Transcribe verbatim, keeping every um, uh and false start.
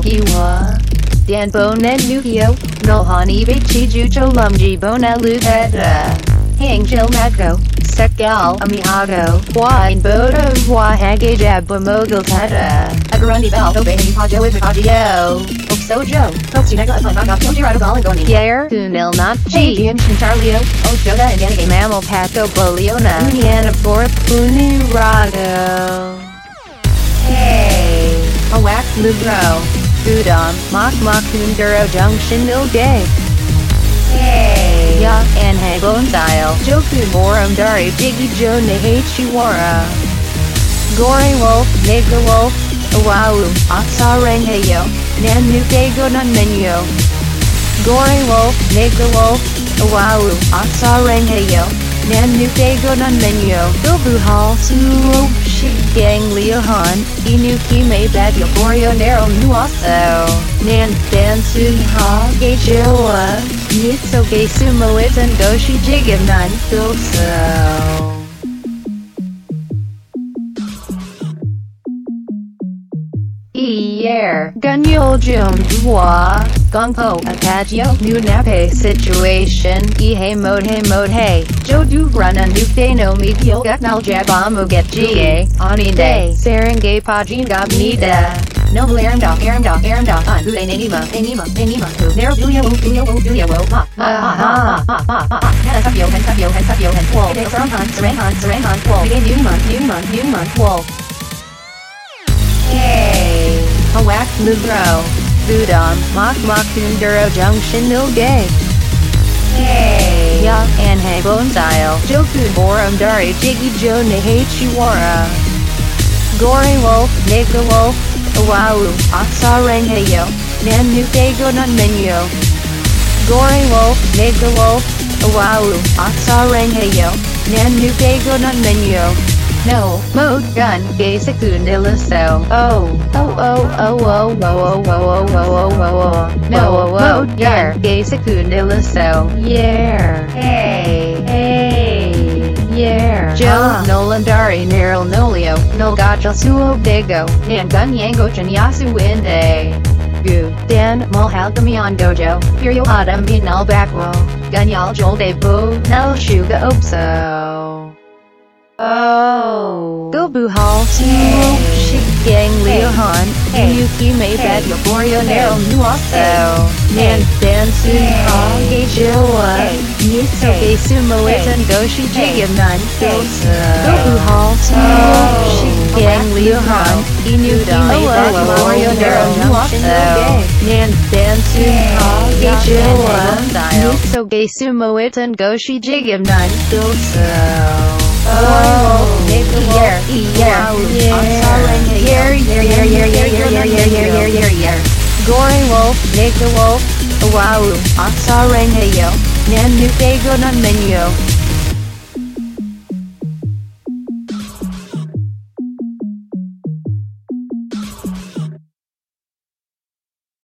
Kiwa Dan Bonen Nukio No Hani Bichi Jucho Lumji Bona Luteta Hang Jill Matko Sekal Amiago Wine Bodo Wahage Jabba Mogul Tata Agarundi Bal Obey Pajo Izakadio Sojo Totsunega Atlanaka Tojirado Galangoni Yair Tunil Not Chi Jim Charlio Oshoda and Yanage Mammal Paco Boliona Uniana Bora Punirado Hey Awak Lubro Udam Mak Mak Kunduro Junction No Gay Hey Ya and Hey Bonzile Joku Moram Dari Jiggy Jo Nehechiwara Gory Wolf Nega Wolf Awawu Atsareng Heyo Nan Nukego Nun Menu Gory Wolf Nega Wolf Awawu Atsareng Heyo Nan Nukego Nun Menu Bilbu Hall Suo Shigang Leohan Inuki May Bad Yogorio Nero Nuaso Nan Dansun Ha Gejoa Nitso Ge Sumo Itan Goshi Jigam Nun Filso Iyer, Gunyol Jum Dua, Gongpo, Akagio, Nunape Situation, Ihe Mode Hey Mode Hey, Jodu Run a Nuke no Migil Gaknal Jabamu Get Ga, Aninde, Serengay Pajin Gabnida. No Aramda, Aramda, Aramda, on Ude Enima, Enima, Enima, who Nero Dulia Wo, Dulia Wo, Dulia Wo, ha, ha, ha, ha, ha, ha, ha, ha, Hanasabio, Hansabio, Hansabio, Hanswol, Saranhan, Saranhan, Saranhan, Wol, Begin Newman, Newman, Newman, Wol. Hey, Hawak Lubro, Budam, Mak Mak Kunduro Junction No Gay. Hey, Ya and Hey Bonzile, Joku Boram Dari Jiggy Jo Nehechiwara. Gory Wolf, Nega Wolf, Awawu, Atsareng Heyo, Nan Nukego Nun Menu. Gory Wolf, Nega Wolf, Awawu, Atsareng Heyo, Nan Nukego Nun Menu. No, mode gun, gay secundiliso. Oh, oh, oh, oh, oh, oh, oh, oh, oh, oh, oh, oh. No, mode gun, gay secundiliso. Yeah. Hey, hey, yeah. Jill, Nolandari, Neril Nolio, no gacha suo dego, Nan gun yango chanyasu winde. Gu, Dan, Mulhalgamion Gojo, Furio Adam Binal Bakwo, Gunyal Jol Debu, Nel Shuga Opso. Oh, Gobu Hall, Sumo, Shigang Leohan, Yuki May Bad Yogorio Nero Nuaso, Nan Dansun Ha Gejoa, Nitso Ge Sumo Itan Goshi Jigam Nun Filso. Gobu Hall, Sumo, Shigang Leohan, Inuki May Bad Yogorio Nero Nuaso, Nan Dansun Ha Gejoa, Nitso Ge Sumo Itan Goshi Jigam Nun Filso. Oh, yeah, yeah, yeah, yeah, yeah, yeah, yeah, yeah, yeah, yeah, yeah, yeah, yeah. Gory Wolf, Nega Wolf, Awawu, Atsareng Heyo, Nan Nukego Nun Menu.